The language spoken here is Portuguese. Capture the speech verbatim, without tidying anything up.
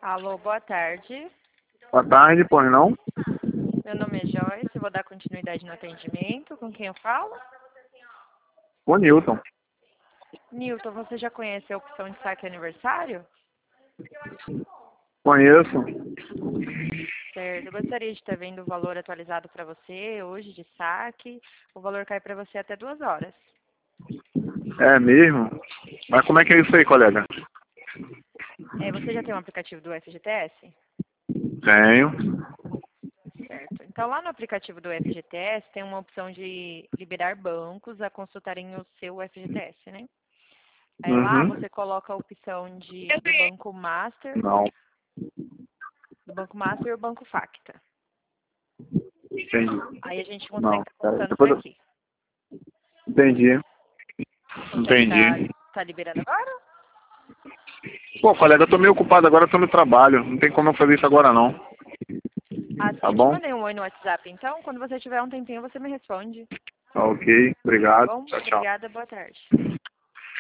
Alô, boa tarde. Boa tarde, pô, não? Meu nome é Joyce, vou dar continuidade no atendimento. Com quem eu falo? O Newton. Nilton, você já conhece a opção de saque aniversário? Conheço. Certo. Eu gostaria de estar vendo o valor atualizado para você hoje de saque. O valor cai para você até duas horas. É mesmo? Mas como é que é isso aí, colega? É, você já tem um aplicativo do F G T S? Tenho. Certo. Então, lá no aplicativo do F G T S, tem uma opção de liberar bancos a consultarem o seu F G T S, né? Aí lá Uhum. você coloca a opção de, do Banco Master, Não. do Banco Master e o Banco Facta. Entendi. Aí a gente consegue Não. estar Pera aí, consultando por depois eu- aqui. Entendi. Consegue estar Entendi. tá liberando agora? Pô, colega, eu tô meio ocupado agora, eu tô no trabalho. Não tem como eu fazer isso agora, não. Ah, sim, Tá eu te bom? mandei um oi no WhatsApp. Então, quando você tiver um tempinho, você me responde. Ok. Tá Obrigado. bom? Tchau, tchau. Obrigada, boa tarde.